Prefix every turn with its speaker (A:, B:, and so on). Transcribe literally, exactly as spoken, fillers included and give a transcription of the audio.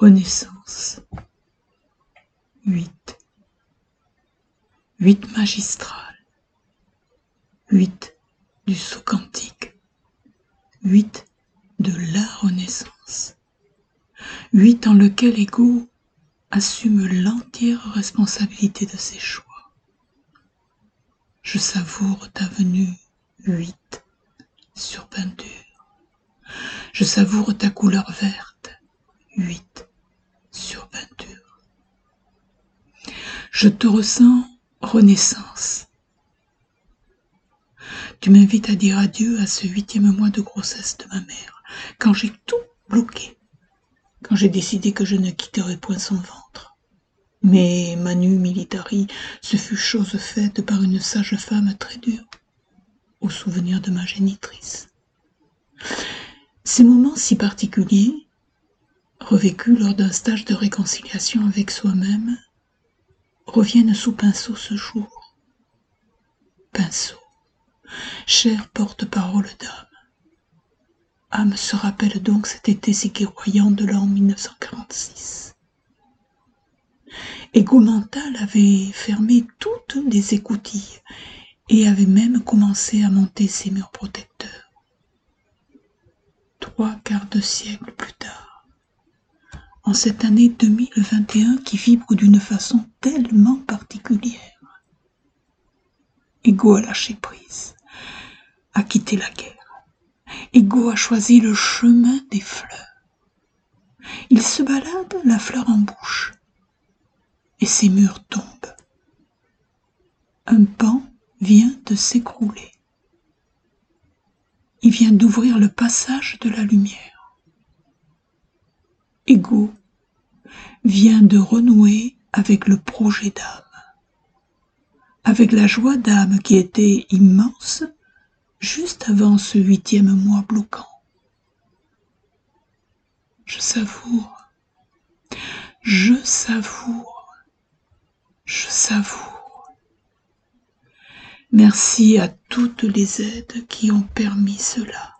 A: Renaissance. huit. huit magistrales. huit du saut quantique. huit de la Renaissance. huit en lequel Ego assume l'entière responsabilité de ses choix. Je savoure ta venue, huit, sur peinture. Je savoure ta couleur verte, huit, sur peinture. Je te ressens, Renaissance. Tu m'invites à dire adieu à ce huitième mois de grossesse de ma mère, quand j'ai tout bloqué, quand j'ai décidé que je ne quitterais point son ventre. Mais manu militari, ce fut chose faite par une sage femme très dure, au souvenir de ma génitrice. Ces moments si particuliers, revécus lors d'un stage de réconciliation avec soi-même, reviennent sous pinceau ce jour. Pinceau, chère porte-parole d'âme. Âme se rappelle donc cet été si guerroyant de l'an mille neuf cent quarante-six. Ego mental avait fermé toutes les écoutilles et avait même commencé à monter ses murs protecteurs. Trois quarts de siècle plus tard, en cette année deux mille vingt et un qui vibre d'une façon tellement particulière, Ego a lâché prise, a quitté la guerre. Ego a choisi le chemin des fleurs. Il se balade la fleur en bouche, et ses murs tombent. Un pan vient de s'écrouler. Il vient d'ouvrir le passage de la lumière. Ego vient de renouer avec le projet d'âme, avec la joie d'âme qui était immense juste avant ce huitième mois bloquant. Je savoure, je savoure, je savoure. Merci à toutes les aides qui ont permis cela.